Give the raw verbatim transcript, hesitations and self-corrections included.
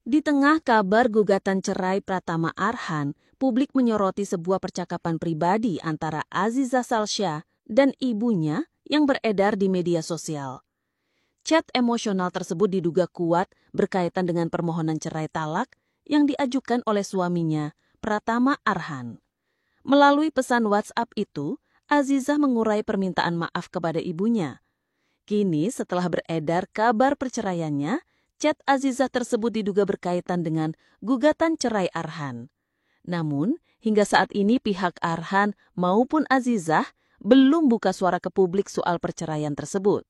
Di tengah kabar gugatan cerai Pratama Arhan, publik menyoroti sebuah percakapan pribadi antara Aziza Salsya dan ibunya yang beredar di media sosial. Chat emosional tersebut diduga kuat berkaitan dengan permohonan cerai talak yang diajukan oleh suaminya, Pratama Arhan. Melalui pesan WhatsApp itu, Aziza mengurai permintaan maaf kepada ibunya. Kini setelah beredar kabar perceraiannya, chat Aziza tersebut diduga berkaitan dengan gugatan cerai Arhan. Namun, hingga saat ini pihak Arhan maupun Azizah belum buka suara ke publik soal perceraian tersebut.